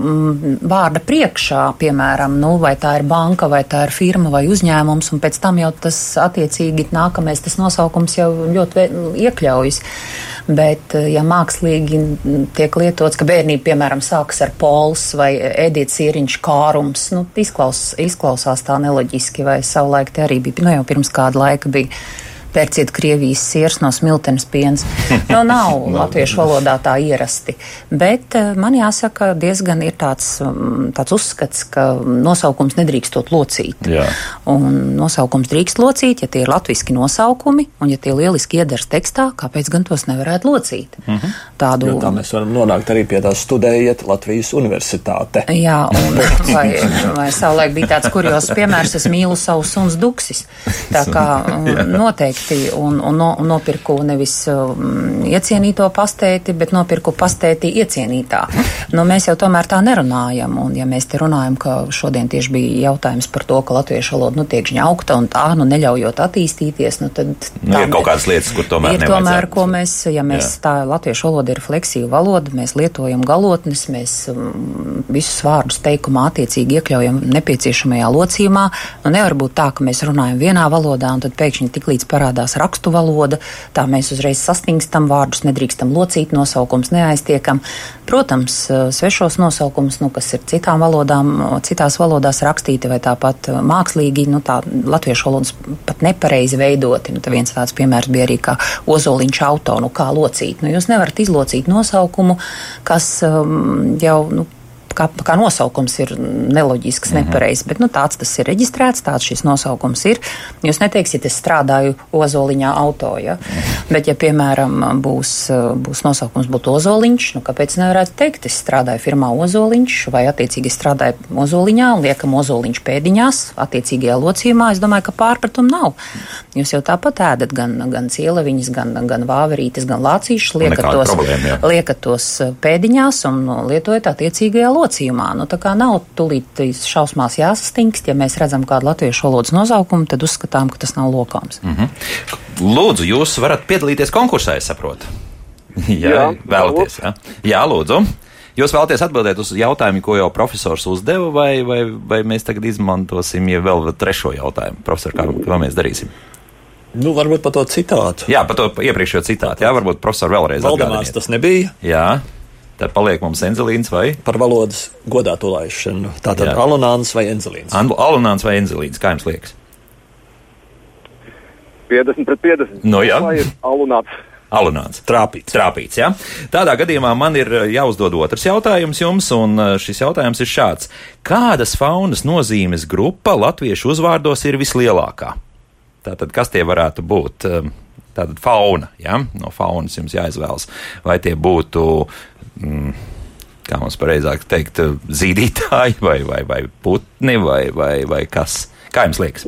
vārda priekšā, piemēram, vai tā ir banka, vai tā ir firma, vai uzņēmums, un pēc tam jau tas attiecīgi nākamais tas nosaukums jau ļoti iekļaujas. Bet, ja mākslīgi tiek lietots, ka bērnība, piemēram, sākas ar pols vai ēdiet sieriņš kārums, izklausās tā neloģiski, vai savulaik te arī bija, jau pirms kāda laika bija pērciet Krievijas siers no smiltenes piens. Nav latviešu valodā tā ierasti. Bet man jāsaka, diezgan ir tāds uzskats, ka nosaukums nedrīkstot locīt. Jā. Un nosaukums drīkst locīt, ja tie ir latviski nosaukumi, un ja tie lieliski iedars tekstā, kāpēc gan tos nevarētu locīt? Jo tā mēs varam nonākt arī pie tā studējiet Latvijas universitāte. Jā, un vai savulaik bija tāds kurjos piemērs, es mīlu savu suns Duksis. Tā kā noteikti un nopirku nevis iecienīto pastēti, bet nopirku pastēti iecienītā. Mēs jau tomēr tā nerunājam, un ja mēs te runājam, ka šodien tieši bija jautājums par to, ka latviešu valoda tiek žņaukta un tā, neļaujot attīstīties, tad ir kaut kādas lietas, kur tomēr nevajadzētu. Tomēr, ko mēs tā latviešu valoda ir fleksīva valoda, mēs lietojam galotnes, mēs visus vārdus teikumā attiecīgi iekļaujam nepieciešamajā locījumā. Nevar būt tā, ka mēs runājam vienā valodā, un tad pēkšņi tiklīdz parādās rakstu valoda, tā mēs uzreiz sastingstam vārdus, nedrīkstam locīt, nosaukums neaiztiekam. Protams, svešos nosaukums, kas ir citās valodās rakstīti vai tāpat mākslīgi, tā latviešu valodas pat nepareizi veidoti. Viens tāds piemērs bija arī kā ozoliņš auto, kā locīt. Jūs nevarat izlocīt nosaukumu, kas jau, kā nosaukums ir neloģisks, nepareizs, bet tāds tas ir reģistrēts, tāds šis nosaukums ir. Jūs neteiksiet, es strādāju ozoliņā auto, ja? Bet, ja, piemēram, būs nosaukums būtu ozoliņš, kāpēc nevarētu teikt, es strādāju firmā ozoliņš, vai attiecīgi es strādāju ozoliņā un liekam ozoliņš pēdiņās, attiecīgajā locījumā, es domāju, ka pārpratumu nav. Jūs jau tāpat ēdat gan cieleviņas, gan vāverītes, gan lācīšus, liekat tos pēdiņās un lietojat attiecīgajā locījumā. Tā kā nav tulīt šausmās jāsastingst, ja mēs redzam kādu latviešu valodas nosaukumu, tad uzskatām, ka tas nav lokāms. Lūdzu, jūs varat piedalīties konkursā, es saprotu. Jā, vēlaties. Jā, lūdzu. Jūs vēlaties atbildēt uz jautājumu, ko jau profesors uzdeva, vai mēs tagad izmantosim vēl trešo jautājumu? Profesor, kā mēs darīsim? Varbūt par to citātu. Jā, par to iepriekšējo citātu. Jā, varbūt profesor vēlreiz Valdemārs tas nebija. Jā. Tad paliek mums Enzelīns vai? Par valodas godāto laišanu. Tātad Alunāns vai Enzelīns? Alunāns vai Enzelīns, kā jums liekas? 50-50. Jā. Vai ir Alunāns? Alunāns. Trāpīts, jā. Tādā gadījumā man ir jāuzdod otrs jautājums jums, un šis jautājums ir šāds. Kādas faunas nozīmes grupa latviešu uzvārdos ir vislielākā? Tātad, kas tie varētu būt? Tātad fauna, ja? No faunas jums jāizvēlas. Vai tie būtu, kā mums pareizāk teikt, zīdītāji, vai putni, vai kas? Kā jums liekas?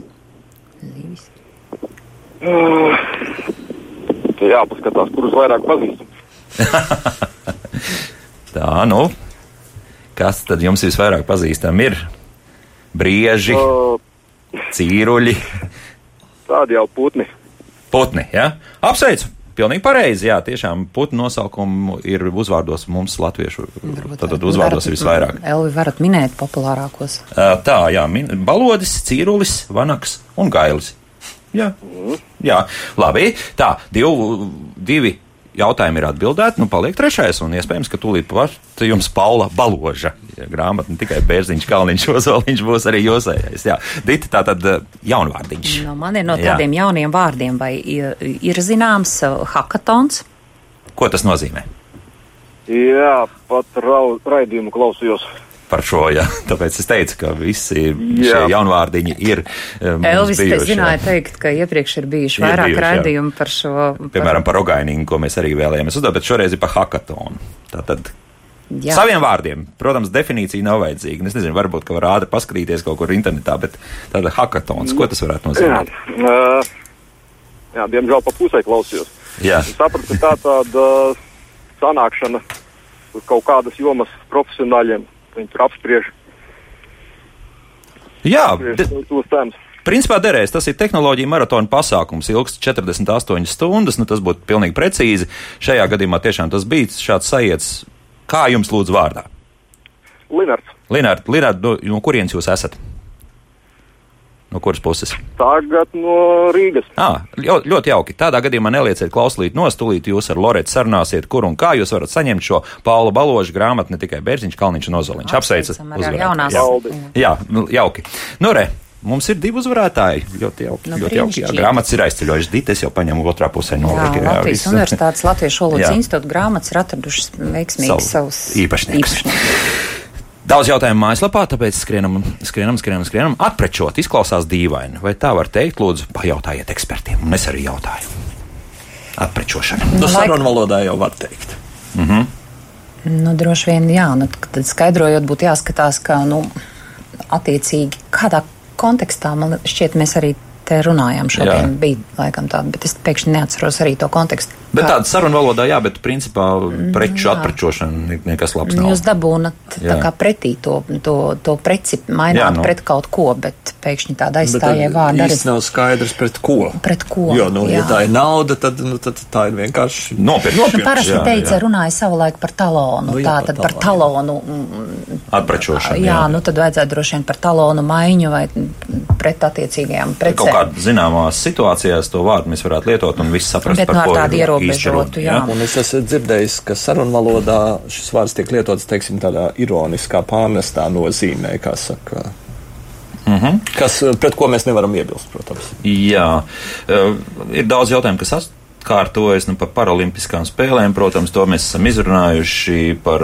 Jāpaskatās, kurus vairāk pazīstam. Tā, kas tad jums visvairāk pazīstam ir? Brieži, cīruļi? Tādi jau putni. Putni, jā? Apsveicu! Pilnīgi pareizi, jā, tiešām putnu nosaukumu ir uzvārdos mums latviešu, tad uzvārdos ir visvairāk. Elvi, varat minēt populārākos? Tā, jā, balodis, cīrulis, vanaks un gailis. Jā, labi. Tā, divi jautājumi ir atbildēti, paliek trešais, un iespējams, ka tūlīt pat jums Paula Baloža grāmata, ne tikai Bērziņš, Kalniņš, Ozoliņš būs arī jūsējais. Jā, Dita, tātad jaunvārdiņš. Man ir no tādiem jauniem vārdiem, vai ir zināms hakatons? Ko tas nozīmē? Jā, pat raidījumu klausījos. Par šo, jā. Tāpēc es teicu, ka visi šie jaunvārdiņi ir Elvis, te zināja teikt, ka iepriekš ir bijuši vairāk raidījumi par šo. Piemēram, par Rogainingu, ko mēs arī vēlējāmies uzdot, bet šoreiz ir par hakatonu. Tātad saviem vārdiem, protams, definīcija nav vajadzīga. Es nezinu, varbūt, ka var ātri paskatīties kaut kur internetā, bet tāda hakatons, ko tas varētu nozīmēt? Jā, diemžēl pa pusē klausījos. Jā. Es sapratu, ka tāda sanākšana uz kaut kādas jomas profesionāļiem. Viņi tur apspriež. Jā, tos tēmas. Principā derēs, tas ir tehnoloģija maratona pasākums, ilgst 48 stundas, tas būtu pilnīgi precīzi. Šajā gadījumā tiešām tas bija šāds sajiets. Kā jums lūdzu vārdā? Linards. Linārd, no kurienes jūs esat? No kuras puses? Tagad no Rīgas. Ļoti jauki. Tādā gadījumā nelieciet klauslīt nostulīt, jūs ar Loretu sarunāsiet, kur un kā jūs varat saņemt šo Paula Baloža grāmatu, ne tikai Bērziņš, Kalniņš un Ozoliņš. Apsveicam uzvarētu. Jā, jauki. Nu, re, mums ir 2 uzvarētāji. Ļoti jauki. Ļoti jauki. Jā, grāmatas ir aizceļojušas. Dita, es jau paņemu otrā pusē noliku. Latvijas Universitātes Latviešu valodas institūta grāmatas ir atradušas veiksmīgi savus īpašniekus. Daudz jautājumu mājaslapā, tāpēc skrienam. Atprečot, izklausās dīvaini. Vai tā var teikt? Lūdzu, pajautājiet ekspertiem. Un es arī jautāju. Atprečošana. Sarunu valodā jau var teikt. Droši vien, jā. Tad skaidrojot, būtu jāskatās, ka, attiecīgi, kādā kontekstā, man šķiet, mēs arī te runājām šodien, bija laikam tāda, bet es pēkšņi neatceros arī to kontekstu. Bet tāda saruna valodā, jā, bet principā preču atprečošana nekas labs nav. Jūs dabūnat tā kā pretī to preci maināt pret kaut ko, bet pēkšņi tāda aizstājie vārdi arī. Īsti nav skaidrs pret ko. Pret ko, jo, ja tā ir nauda, tad tā ir vienkārši nopirkt. Parasti teica, runāja savulaik par talonu, tātad par talonu. Atprečošanu, jā. Tad vajadzētu droši vien par talonu maiņu vai pret attiecīgajām precēm. Kaut kādā zināmās situācijās to vārdu mēs varētu lietot un viss saprast, bet par ko ierobežotu, jā. Un es esmu dzirdējis, ka sarunvalodā šis vārds tiek lietots, teiksim, tādā ironiskā pārnestā nozīmē, kā saka. Kas, pret ko mēs nevaram iebilst, protams. Jā, ir daudz jautājumu, kas atkārtojas par paralimpiskām spēlēm, protams, to mēs esam izrunājuši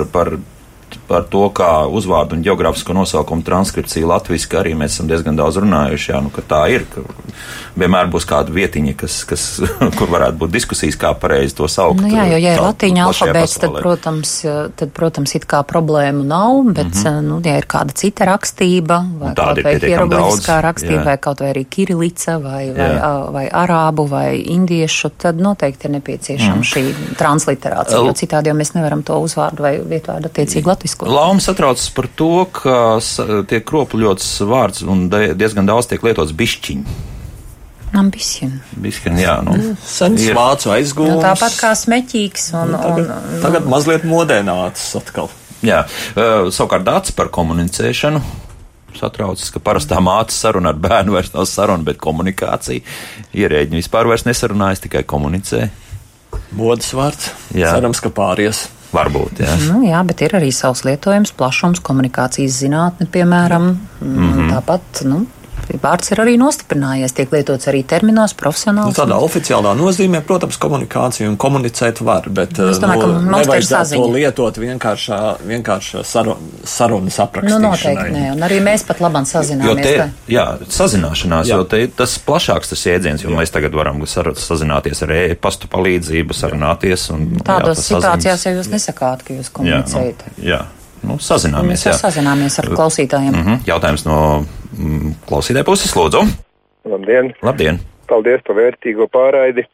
par to, kā uzvārdu un geogrāfisko nosaukumu transkripciju latviski arī mēs esam diezgan daudz runājuši, ka tā ir, ka vienmēr būs kāda vietiņa, kur varētu būt diskusijas, kā pareizi to saukt. Jā, jo, ja ir latīņa alfabēts, tad, protams, it kā problēmu nav, bet, ja ir kāda cita rakstība, vai kaut vai hieroglifiskā rakstība, vai kaut vai arī kirilica, vai arābu, vai indiešu, tad noteikti ir nepieciešama šī transliterācija, jo citādi jau mēs nevaram to uzvārdu vai vietvārdu attiecīgi latviski. Lauma satraucas par to, ka tiek kropļots vārds un diezgan daudz tiek lietots bišķiņi. Bišķiņi, jā. Sens vācu aizgūms. Tāpat kā smeķīgs. Tagad mazliet modē nācis atkal. Jā, savukārt dats par komunicēšanu satraucas, ka parastā mātes saruna ar bērnu vairs nav saruna, bet komunikācija. Ierēģi vispār vairs nesarunājas, tikai komunicē. Modas vārds. Cerams, ka pāries. Varbūt, jā. Jā, bet ir arī savs lietojums, plašums, komunikācijas zinātne, piemēram. Tāpat, vārds ir arī nostiprinājies, tiek lietots arī terminos, profesionāls. Tādā oficiālā nozīmē, protams, komunikāciju un komunicēt var, bet nevajadzētu to lietot vienkārša sarunas aprakstīšanai. Noteikti nē, un arī mēs pat labāk sazināmies. Sazināšanās, jo tas plašāks tas jēdziens, jo mēs tagad varam sazināties ar e-pastu palīdzību, sarunāties. Tādos situācijās jau jūs nesakāt, ka jūs komunicējat. Jā. Sazināmies. Mēs sazināmies ar klausītājiem. Jautājums no klausītāja puses, lūdzu. Labdien. Paldies par vērtīgo pārraidi.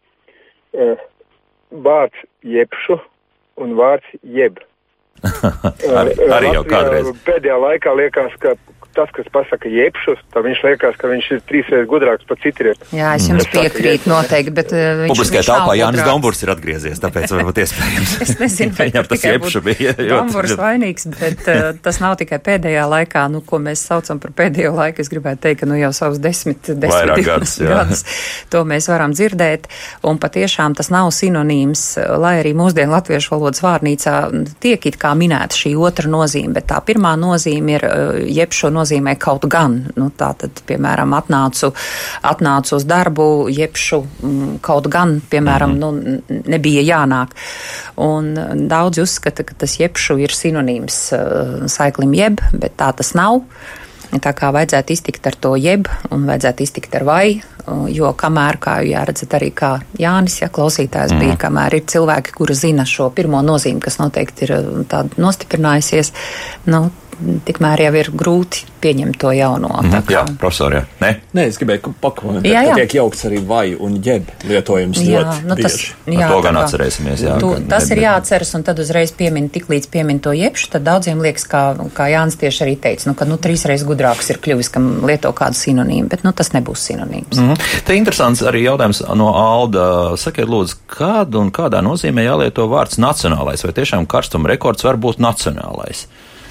Vārds jebšu un vārds jeb. arī jau kādreiz. Pēdējā laikā liekas, ka tas, kas pasaka jebšus, tad viņš liekas, ka viņš ir 3 reizes gudrāks par citiem. Jā, es jums piekrītu noteikti, bet publiskajā telpā Jānis Domburs ir atgriezies, tāpēc varbūt iespējams. Es nezinu, vai tikai būtu Domburs vainīgs, bet tas nav tikai pēdējā laikā, ko mēs saucam par pēdējo laiku. Es gribētu teikt, ka jau savus 10 gadus to mēs varam dzirdēt, un patiešām tas nav sinonīms, lai arī mūsdienu latviešu valodas vārnīcā tiek it kā minēta šī otra nozīme, bet tā pirmā nozīme ir jebšu nozīmē kaut gan. Tātad, piemēram, atnācu uz darbu, jebšu kaut gan, piemēram, nebija jānāk. Un daudzi uzskata, ka tas jebšu ir sinonīms saiklim jeb, bet tā tas nav. Tā kā vajadzētu iztikt ar to jeb un vajadzētu iztikt ar vai, jo kamēr, kā jāredzat arī kā Jānis, klausītājs bija, kamēr ir cilvēki, kuri zina šo pirmo nozīmi, kas noteikti ir tāda nostiprinājusies, tikmēr jau ir grūti pieņemt to jauno. Jā, profesor, jā. Nē, es gribēju pakomentēt, ka tiek jaukts arī vai un jeb lietojums ļoti bieži. To gan atcerēsimies, jā. Tas ir jāatceras, un tad uzreiz tiklīdz piemin to jebšu, tad daudziem liekas, kā Jānis tieši arī teica, ka 3 reizes gudrāks ir kļuvis, kam lieto kādu sinonīmu, bet tas nebūs sinonīms. Te interesants arī jautājums no Alda. Sakiet, lūdzu, kādu un kādā nozīmē jālieto vārds nacionālais, vai tiešām karstuma rekords var būt nacionālais?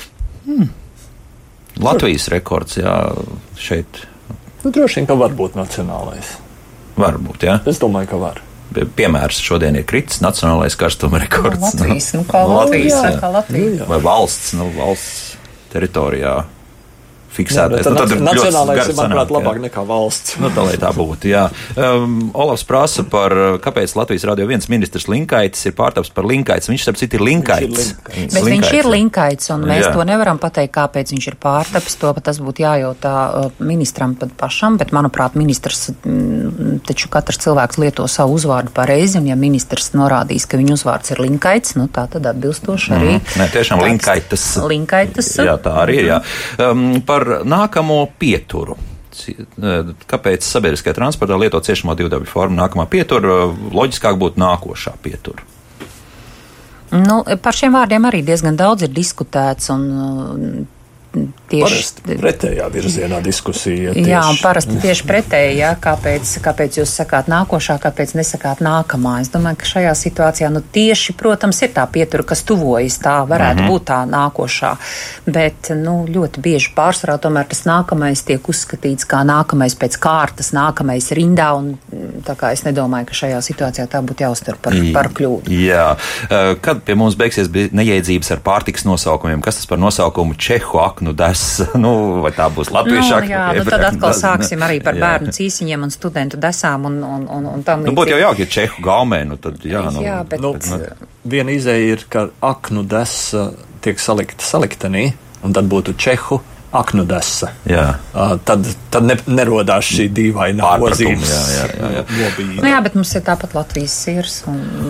Latvijas rekords, jā, šeit. Droši vien, ka var būt nacionālais. Var būt, jā? Es domāju, ka var. Piemērs šodien ir kritis nacionālais karstuma rekords. Latvijas, kā Latvijas. Vai valsts teritorijā fiksētais. Nacionālais ir, manuprāt, labāk nekā valsts. Tā lai tā būtu, jā. Olafs prasa par, kāpēc Latvijas Radio 1 ministrs Linkaitis ir pārtaps par Linkaitis. Viņš, starp citu, ir Linkaits. Bet viņš ir Linkaits, un mēs to nevaram pateikt, kāpēc viņš ir pārtapis. Tas būtu jājautā ministram pašam, bet, manuprāt, ministrs, taču katrs cilvēks lieto savu uzvārdu pareizi, un ja ministrs norādīs, ka viņa uzvārds ir Linkaits, tā tad atbilstoši arī. Nē, tiešām Linkaitis. Jā, tā arī ir, jā. Par nākamo pieturu. Kāpēc sabiedriskajā transportā lietot ciešamo divdabļu formu nākamā pietura? Loģiskāk būtu nākošā pietura. Par šiem vārdiem arī diezgan daudz ir diskutēts, un parasti pretējā virzienā diskusija. Jā, un parasti tieši pretēji, jā, kāpēc jūs sakāt nākošā, kāpēc nesakāt nākamā. Es domāju, ka šajā situācijā, tieši, protams, ir tā pietura, kas tuvojas, tā varētu būt tā nākošā, bet, ļoti bieži pārsvarā tomēr tas nākamais tiek uzskatīts kā nākamais pēc kārtas, nākamais rindā, un tā kā es nedomāju, ka šajā situācijā tā būtu jāuztver par kļūdu. Jā, kad pie mums beigsies neiedzības ar pārtikas nosaukumiem, kas tas par nosaukumu Čehu aknu desa, vai tā būs latviešu aknu? Jā, tad atkal sāksim arī par bērnu cīsiņiem un studentu desām un tam līdzīgi. Būtu jau jauki, ja Čehu gaumē, tad jā. Jā, bet... Viena izēja ir, ka aknu desa tiek salikta saliktenī, un tad būtu Čehu aknu desa. Jā. Tad nerodās šī dīvainā nozīmes. Jā, bet mums ir tāpat Latvijas sirs.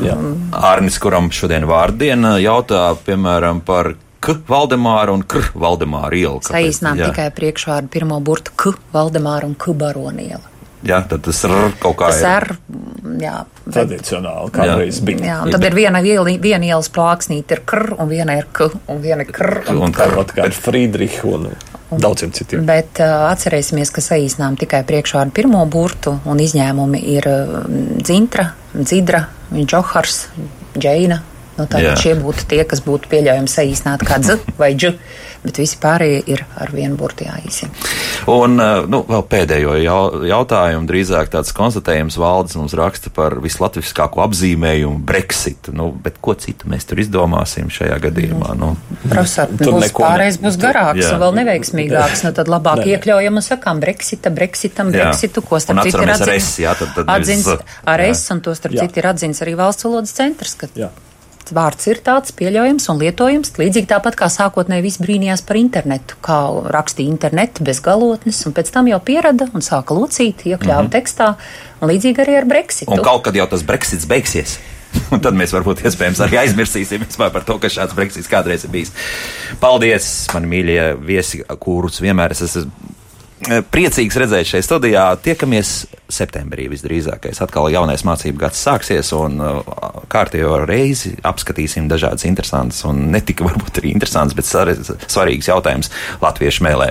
Ārnis, kuram šodien vārdiena, jautā, piemēram, par K Valdemāra un Kr Valdemāra ielu. Saīsinām tikai priekšvārdu pirmo burtu K Valdemāra un K Baroniela. Jā, tad tas ir kaut kā... Tas ir, jā. Tradicionāli, kādreiz bija. Jā, un tad ir viena ielas plāksnīte ir Kr, un viena ir K, un viena ir Kr, un Kr. Un kā ir Friedricha un daudziem citiem. Bet atcerēsimies, ka saīsinām tikai priekšvārdu pirmo burtu, un izņēmumi ir Dzintra, Dzidra, Džohars, Džeina. Tātad šie būtu tie, kas būtu pieļaujami saīsināt kā dz vai dž, bet visi pārējie ir ar vienu burtu jāīsina. Un vēl pēdējo jautājumu, drīzāk tāds konstatējums Valdis mums raksta par vislatviskāko apzīmējumu Brexit. Bet ko citu mēs tur izdomāsim šajā gadījumā? Profesor, pārējais būs garāks un vēl neveiksmīgāks, tad labāk iekļaujam un sakām Brexitu, ko starp citu ir atzīts ar es, un to starp citu ir atzīts arī Valsts valodas centrs, ka vārds ir tāds pieļaujams un lietojams, līdzīgi tāpat kā sākotnēji visi brīnījās par internetu, kā rakstīja internetu bez galotnes, un pēc tam jau pierada un sāka locīt, iekļāva tekstā, un līdzīgi arī ar Brexitu. Un kaut kad jau tas Brexits beigsies. Un tad mēs varbūt iespējams arī aizmirsīsim par to, ka šāds Brexits kādreiz ir bijis. Paldies, mani mīļie viesi, kurus vienmēr es esmu priecīgs redzēt šeit studijā. Tiekamies septembrī visdrīzākais. Atkal jaunais mācību gads sāksies un kārtējo reizi apskatīsim dažādas interesantas un ne tikai varbūt arī interesantas, bet svarīgas jautājumas latviešu mēlē.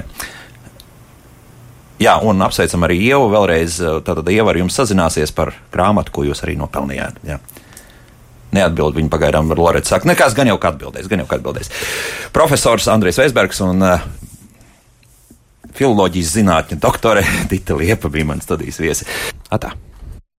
Jā, un apsveicam arī Ievu vēlreiz. Tātad Ieva ar jums sazināsies par grāmatu, ko jūs arī nopelnījāt. Jā. Neatbild viņa pagaidām, Loreta saka, nekas gan jau atbildēs. Profesors Andrejs Veisbergs un filoloģijas zinātņu doktore Dita Liepa bija mans studijas viesi. Atā.